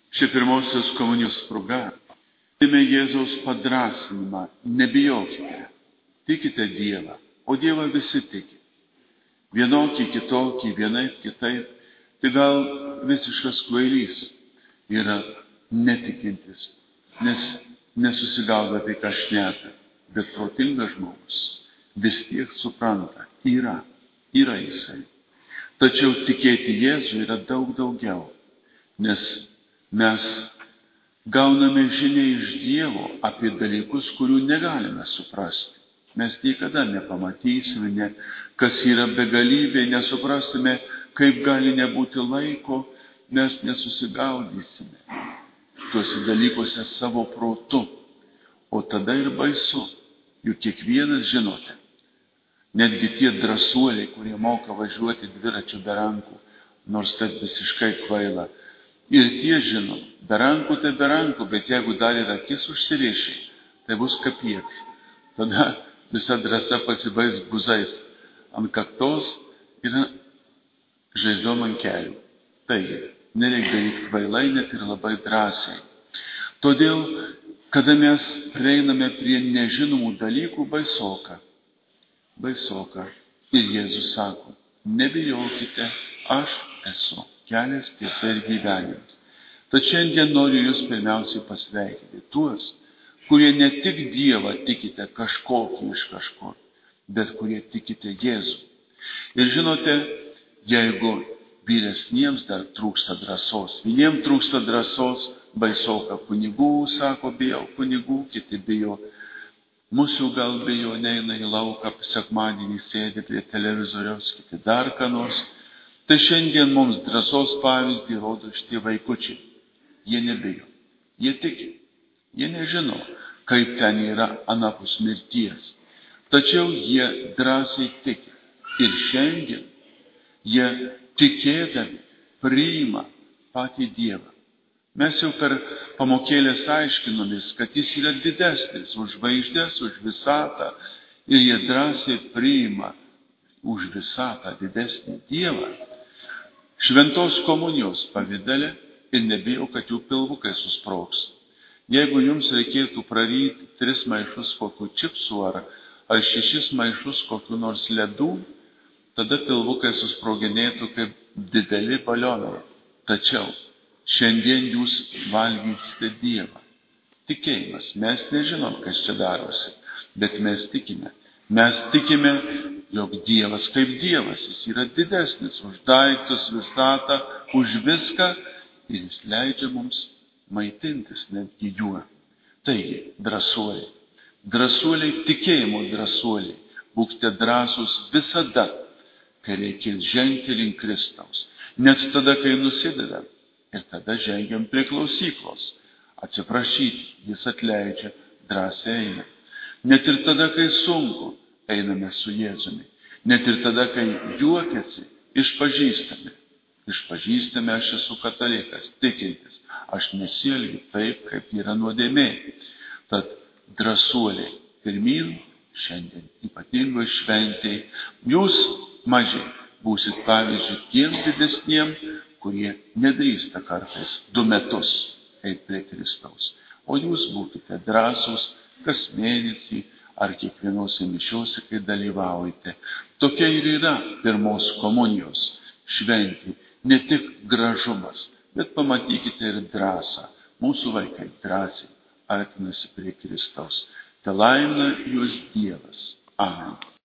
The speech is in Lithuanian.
Šia pirmosios komunijos proga turime Jėzaus padrasinimą. Nebijokite, tikite Dievą, o Dievą visi tiki. Vienokį, kitokį, vienaip, kitaip. Tai gal visiškas kvailys yra netikintis, nes nesusigaudo tai, ką šneka. Bet protingas žmogus vis tiek supranta, yra jisai. Tačiau tikėti Jėzų yra daug daugiau, nes mes gauname žinią iš Dievo apie dalykus, kurių negalime suprasti. Mes niekada nepamatysime, kas yra begalybė, nesuprasime, kaip gali nebūti laiko, mes nesusigaudysime tuose dalykuose savo protu. O tada ir baisu, juk kiekvienas žinote, netgi tie drąsuoliai, kurie moka važiuoti dviračiu be rankų, nors tai visiškai kvaila. Ir tie žino, be rankų tai be rankų, bet jeigu dar ir akis užsiriši, tai bus kapieks. Tada visa drąsa pasibaigs guzais ant kaktos ir žaizdom ant kelių. Taigi, nereikia daryti kvailai, net ir labai drąsiai. Todėl, kada mes prieiname prie nežinomų dalykų, baisoka. Ir Jėzus sako, nebijokite, aš esu kelias, tiesa ir gyvenimas. Tad šiandien noriu jūs pirmiausiai pasveikinti tuos, kurie ne tik Dievą tikite kažkokį iš kažkur, bet kurie tikite Jėzų. Ir žinote, jeigu vyresniems dar trūksta drąsos, vieniems trūksta drąsos, baisoka kunigų, sako, bijau kunigų, kiti bijo. Mūsų gal bijo, neina į lauką, sekmadienį sėdi prie televizoriaus, kiti dar ką nors. Tai šiandien mums drąsos pavyzdį rodo šitie vaikučiai. Jie nebijo, jie tiki, jie nežino, kaip ten yra anapus mirties. Tačiau jie drąsiai tiki. Ir šiandien jie tikėdami priima patį Dievą. Mes jau per pamokėlės aiškinomis, kad jis yra didesnis už žvaigždės, už visatą, ir jie drąsiai priima už visatą didesnį Dievą šventos komunijos pavidale ir nebijo, kad jų pilvukai susprogs. Jeigu jums reikėtų praryti 3 maišus kokių čipsų ar 6 maišus kokių nors ledų, tada pilvukai susproginėtų kaip dideli balionai. Tačiau šiandien jūs valgysite Dievą. Tikėjimas. Mes nežinom, kas čia darosi, bet mes tikime. Mes tikime, jog Dievas kaip Dievas, jis yra didesnis už daiktus, visatą, už viską ir jis leidžia mums maitintis netgi juo. Taigi, drąsuoliai, tikėjimo drąsuoliai, būkite drąsūs visada, kai reikės žengti link Kristaus. Net tada, kai nusidedam. Ir tada žengiam prie klausyklos. Atsiprašyti, jis atleidžia, drąsiai eina. Net ir tada, kai sunku, einame su Jėzumi. Net ir tada, kai juokiasi, išpažįstame. Išpažįstame, aš esu katalikas, tikintis. Aš nesielgiu taip, kaip yra nuodėmė. Tad drąsuoliai, pirmyn, šiandien ypatingai šventėj, jūs maži būsit pavyzdžiui tiem didesniem, kurie nedrįsta kartais 2 metus eiti prie Kristaus. O jūs būkite drąsūs kas mėnesį ar kiekvienose mišiose, kai dalyvaujate. Tokia ir yra pirmos komunijos šventė. Ne tik gražumas, bet pamatykite ir drąsą. Mūsų vaikai drąsiai artinasi prie Kristaus. Te laimina jūs Dievas. Amen.